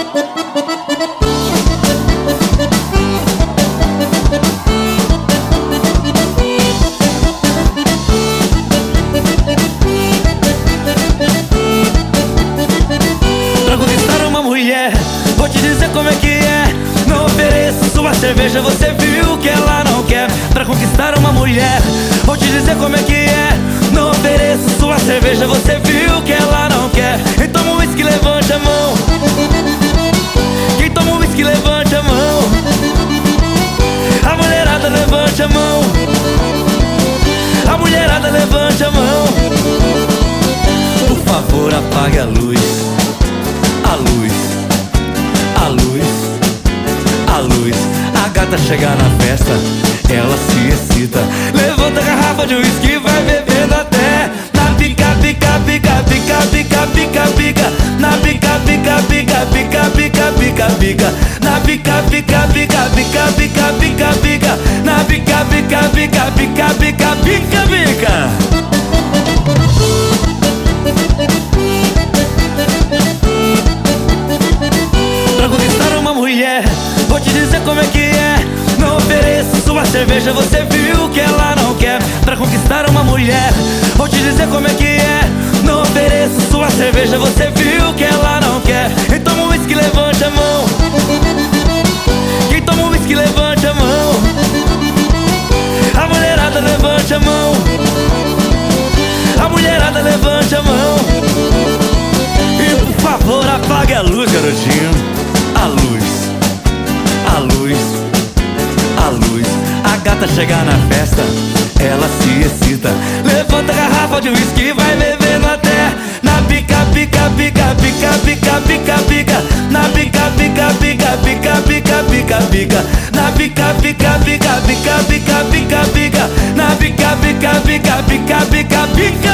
Pra conquistar uma mulher, vou te dizer como é que é. Não ofereço sua cerveja, você viu que ela não quer. Pra conquistar uma mulher, vou te dizer como é que é. Não ofereço sua cerveja, você viu que ela não quer. Quem toma um whisky, levante a mão. Quem toma um whisky, levante a mão. A mulherada, levante a mão. A mulherada, levante a mão. Por favor, apague a luz. A luz, a luz, a luz. A gata chega na festa, ela se excita. Levanta a garrafa de uísque e vai bebendo até na pica, pica, pica, pica, pica, pica, pica. Na pica, pica, pica, pica, pica, pica, pica. Na pica, pica, pica, pica, pica, pica, pica. Na pica, pica, pica, pica, pica, pica, pica. Pra conquistar uma mulher, vou te dizer como é que é. Não ofereço sua cerveja, você viu que ela não quer. Pra conquistar uma mulher, vou te dizer como é que é. Não ofereço sua cerveja, você viu que ela não quer. Quem toma um whisky, levante a mão. Quem toma um whisky, levante a mão. A mulherada, levante a mão. A mulherada, levante a mão. E por favor, apague a luz, garotinho. A luz, a luz, a luz. A gata chega na festa, ela se excita. Levanta a garrafa de uísque e vai bebendo até na pica, pica, pica, pica, pica, pica, pica. Na pica, pica, pica, pica, pica, pica, pica. Na pica, pica, pica, pica, pica, pica, pica. Na pica, pica, pica, pica, pica, pica.